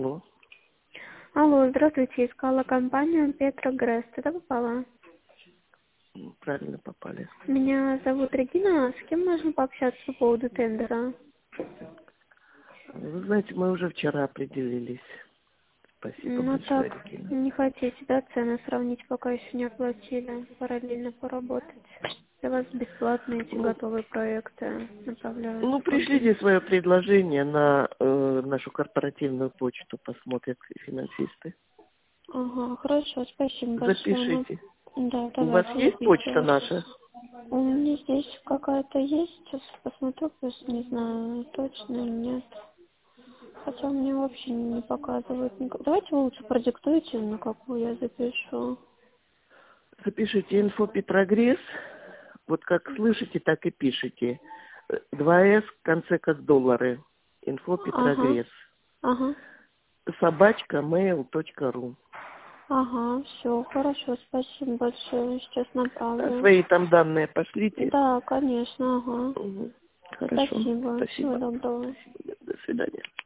Ну, Алло, здравствуйте, искала компанию Петрогресс. Туда попала? правильно попали. Меня зовут Регина. С кем можно пообщаться по поводу тендера? Вы знаете, мы уже вчера определились. Спасибо Ну большое, так, Регина. не хотите, да, цены сравнить, пока еще не оплатили, параллельно поработать. Для вас бесплатно эти Ну, готовые проекты направляются ну, по пришлите свое предложение на нашу корпоративную почту, посмотрят финансисты. Ага, хорошо, спасибо большое. Ну, Запишите. да, У вас давайте есть почта записываю. наша? У меня здесь какая-то есть, сейчас посмотрю, просто не знаю, точно или нет. Хотя мне вообще не показывают. Давайте вы лучше продиктуйте, на какую я запишу. Запишите инфо Петрогресс. Вот как слышите, так и пишите. 2С в конце как доллары. Инфо Ага, Петрогресс. ага, Собачка mail.ru. ага, все, хорошо, спасибо большое, сейчас А направлю. свои там данные пошлите. Да, конечно, ага. Мгм. Хорошо. Спасибо, всего Спасибо. доброго. Спасибо. До свидания.